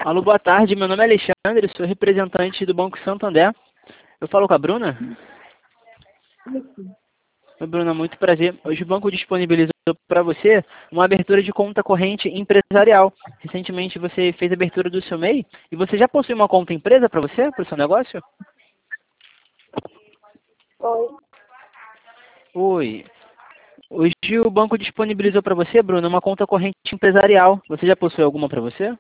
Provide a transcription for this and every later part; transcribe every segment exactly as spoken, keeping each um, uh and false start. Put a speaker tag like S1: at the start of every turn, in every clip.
S1: Alô, boa tarde. Meu nome é Alexandre, sou representante do Banco Santander. Eu falo com a Bruna? Oi, Bruna, muito prazer. Hoje o banco disponibilizou para você uma abertura de conta corrente empresarial. Recentemente você fez a abertura do seu M E I e você já possui uma conta empresa para você, para o seu negócio?
S2: Oi.
S1: Oi. Hoje o banco disponibilizou para você, Bruna, uma conta corrente empresarial. Você já possui alguma para você?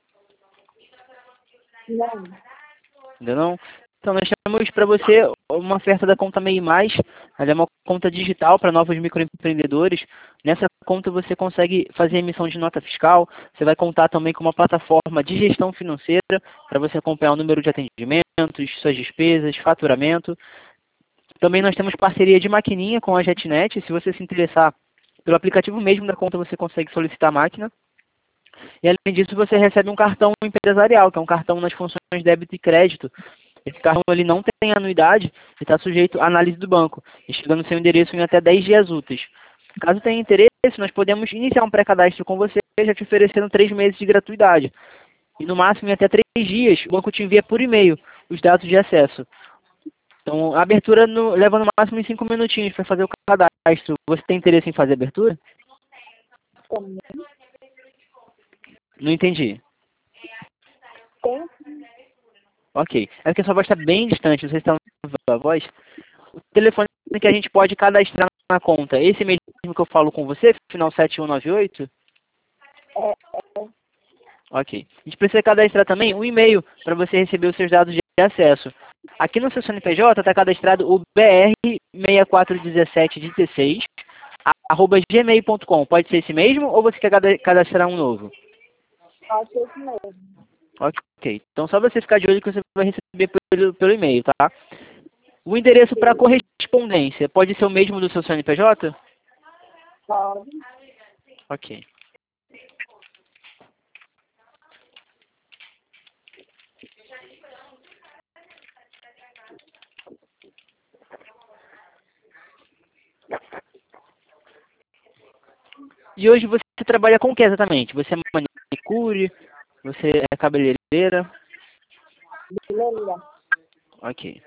S2: Não.
S1: Ainda não? Então, nós temos para você uma oferta da conta M E I Mais. Ela é uma conta digital para novos microempreendedores. Nessa conta você consegue fazer emissão de nota fiscal. Você vai contar também com uma plataforma de gestão financeira para você acompanhar o número de atendimentos, suas despesas, faturamento. Também nós temos parceria de maquininha com a JetNet. Se você se interessar pelo aplicativo mesmo da conta, você consegue solicitar a máquina. E além disso, você recebe um cartão empresarial, que é um cartão nas funções débito e crédito. Esse cartão ele não tem anuidade e está sujeito à análise do banco, chegando no seu endereço em até dez dias úteis. Caso tenha interesse, nós podemos iniciar um pré-cadastro com você, já te oferecendo três meses de gratuidade. E no máximo, em até três dias, o banco te envia por e-mail os dados de acesso. Então, a abertura no, leva no máximo em cinco minutinhos para fazer o cadastro. Você tem interesse em fazer a abertura?
S2: Também.
S1: Não entendi.
S2: Tem?
S1: Ok. É porque a sua voz está bem distante, não sei se está ouvindo a voz. O telefone que a gente pode cadastrar na conta, esse mesmo que eu falo com você, final sete um nove oito?
S2: É, é.
S1: Ok. A gente precisa cadastrar também um e-mail para você receber os seus dados de acesso. Aqui no seu C N P J está cadastrado o B R seis quatro um sete um seis, arroba gmail ponto com. Pode ser esse mesmo ou você quer cadastrar um novo?
S2: Acho que é isso mesmo.
S1: Ok. Então só você ficar de olho que você vai receber pelo, pelo e-mail, tá? O endereço para correspondência pode ser o mesmo do seu C N P J?
S2: Pode.
S1: Ok. E hoje você trabalha com o que exatamente? Você é manicure? Você é cabeleireira?
S2: Beleza.
S1: Ok.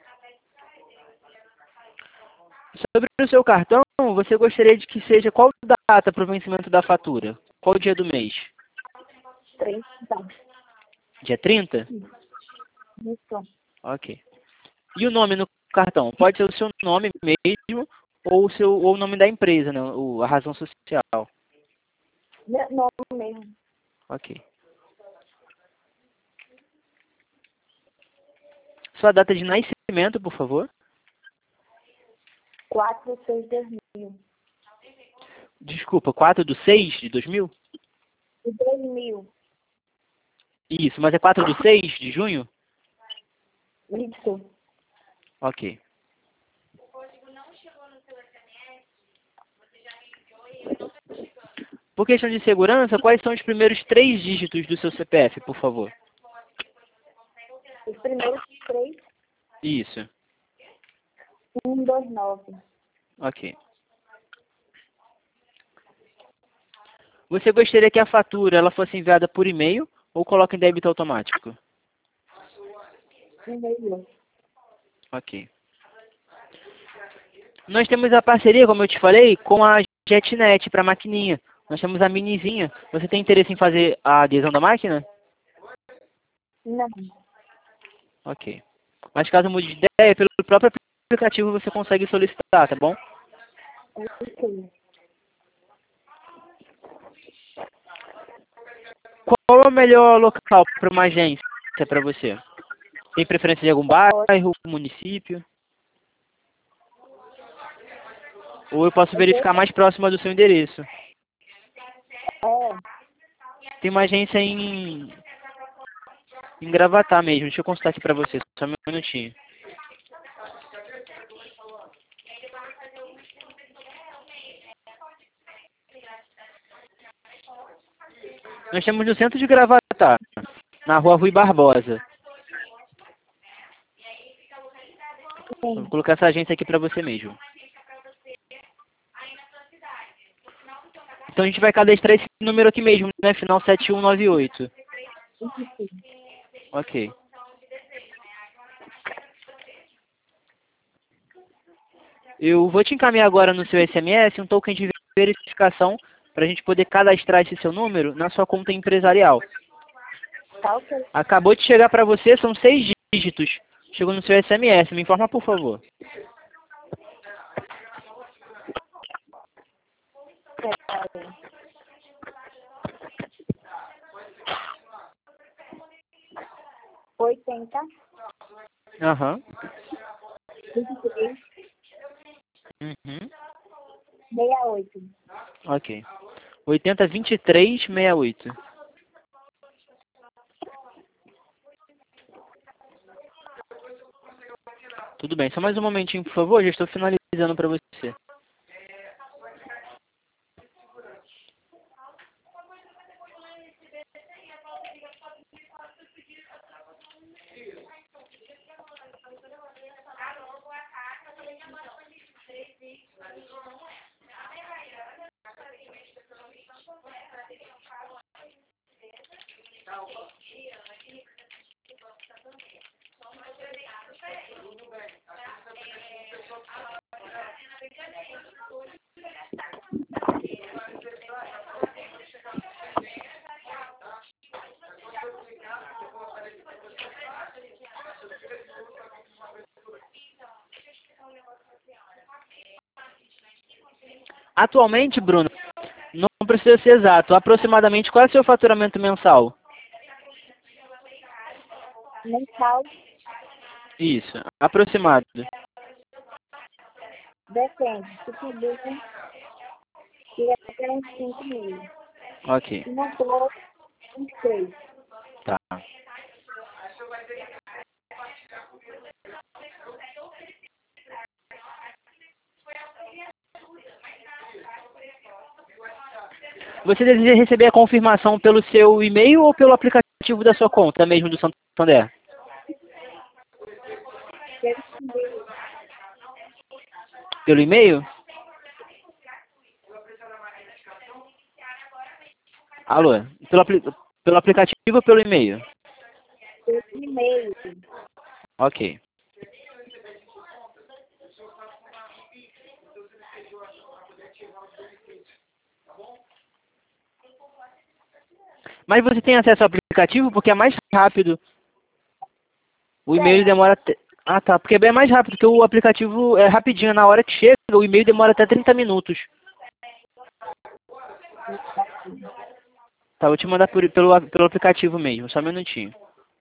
S1: Sobre o seu cartão, você gostaria de que seja qual data para o vencimento da fatura? Qual dia do mês?
S2: trinta.
S1: Dia trinta?
S2: Isso.
S1: Ok. E o nome no cartão? Pode ser o seu nome mesmo ou o, seu, ou o nome da empresa, né? O, a razão social.
S2: Meu nome mesmo.
S1: Ok. Sua data de nascimento, por favor.
S2: quatro, seis, dois mil.
S1: Desculpa, quatro de seis de dois mil?
S2: E dois mil.
S1: Isso, mas é quatro de seis de junho?
S2: Isso.
S1: Ok. Por questão de segurança, quais são os primeiros três dígitos do seu C P F, por favor?
S2: Os primeiros três,
S1: Isso.
S2: um, dois, nove.
S1: Ok. Você gostaria que a fatura ela fosse enviada por e-mail ou coloca em débito automático?
S2: E-mail.
S1: Ok. Nós temos a parceria, como eu te falei, com a JetNet para maquininha. Nós temos a minizinha. Você tem interesse em fazer a adesão da máquina?
S2: Não.
S1: Ok. Mas caso mude de ideia, pelo próprio aplicativo você consegue solicitar, tá bom?
S2: Ok.
S1: Qual é o melhor local para uma agência para você? Tem preferência de algum bairro, município? Ou eu posso verificar mais próxima do seu endereço?
S2: É.
S1: Tem uma agência em, em Gravatá mesmo. Deixa eu consultar aqui para você, só um minutinho. Nós temos no centro de Gravatá, na rua Rui Barbosa. Vou colocar essa agência aqui para você mesmo. Então a gente vai cadastrar esse número aqui mesmo, né? Final sete um nove oito.
S2: Isso.
S1: Ok. Eu vou te encaminhar agora no seu S M S um token de verificação para a gente poder cadastrar esse seu número na sua conta empresarial.
S2: Tá ok.
S1: Acabou de chegar para você, são seis dígitos. Chegou no seu S M S, me informa por favor.
S2: Peraí. Oitenta,
S1: Aham.
S2: vinte e três,
S1: Uhum.
S2: sessenta e oito.
S1: Ok. oitenta, vinte e três, sessenta e oito. Tudo bem, só mais um momentinho, por favor, já estou finalizando para você. Atualmente, Bruno, não precisa ser exato, aproximadamente qual é o seu faturamento mensal?
S2: Mensal,
S1: Isso, aproximado.
S2: depende. Se puder, chega até uns cinco mil.
S1: Ok,
S2: Se não for, uns três.
S1: tá. Você deseja receber a confirmação pelo seu e-mail ou pelo aplicativo da sua conta, mesmo do Santander?
S2: Quero saber.
S1: Pelo e-mail? Alô? Pelo, apli pelo aplicativo ou pelo e-mail?
S2: Pelo e-mail.
S1: Ok. Mas você tem acesso ao aplicativo porque é mais rápido. O e-mail
S2: Tem.
S1: demora até... Ah, tá. Porque é bem mais rápido, porque o aplicativo é rapidinho. Na hora que chega, o e-mail demora até trinta minutos. Tá, vou te mandar por, pelo, pelo aplicativo mesmo. Só um minutinho.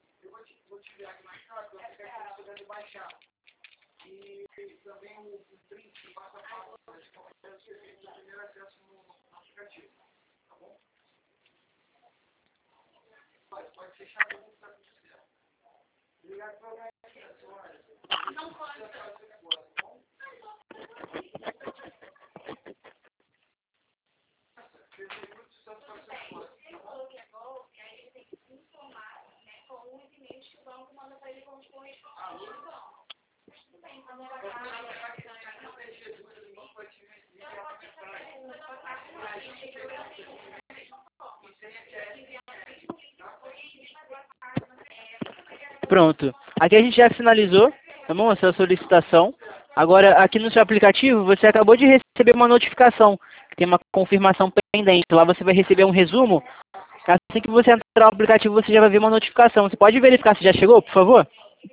S1: Pronto. Aqui a gente já finalizou, tá bom? Essa solicitação. Agora, aqui no seu aplicativo, você acabou de receber uma notificação, que tem uma confirmação pendente. Lá você vai receber um resumo. Assim que você entrar no aplicativo, você já vai ver uma notificação. Você pode verificar se já chegou, por favor?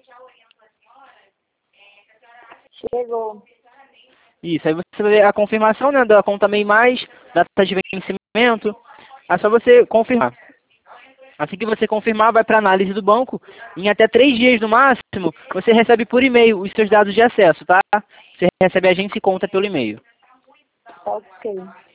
S2: Chegou.
S1: Isso, aí você vai ver a confirmação, né, da conta MEI Mais, data de vencimento. É só você confirmar. Assim que você confirmar, vai para análise do banco. Em até três dias no máximo, você recebe por e-mail os seus dados de acesso, tá? Você recebe a agência e conta pelo e-mail.
S2: Ok.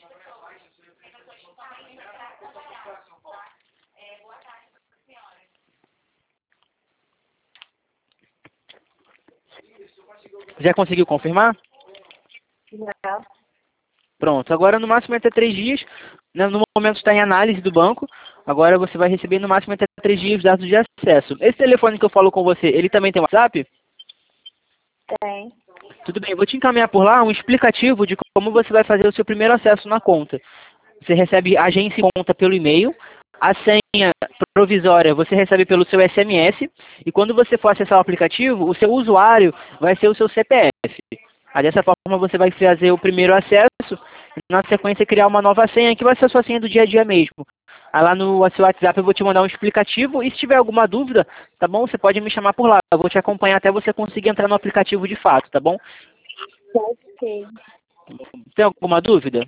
S1: Já conseguiu confirmar?
S2: Já.
S1: Pronto. Agora no máximo até três dias. Né, no momento está em análise do banco. Agora você vai receber no máximo até três dias os dados de acesso. Esse telefone que eu falo com você, ele também tem WhatsApp?
S2: Tem.
S1: Tudo bem, eu vou te encaminhar por lá um explicativo de como você vai fazer o seu primeiro acesso na conta. Você recebe agência e conta pelo e-mail. A senha provisória você recebe pelo seu S M S e quando você for acessar o aplicativo, o seu usuário vai ser o seu C P F. Aí dessa forma você vai fazer o primeiro acesso e na sequência criar uma nova senha que vai ser a sua senha do dia a dia mesmo. Aí lá no seu WhatsApp eu vou te mandar um explicativo e se tiver alguma dúvida, tá bom? Você pode me chamar por lá. Eu vou te acompanhar até você conseguir entrar no aplicativo de fato, tá bom?
S2: Ok.
S1: Tem alguma dúvida?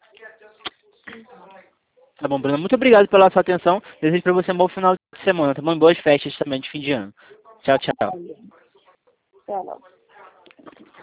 S1: Tá bom, Bruno. Muito obrigado pela sua atenção. Desejo para você um bom final de semana, tá bom? E boas festas também de fim de ano. Tchau, tchau.
S2: Tchau.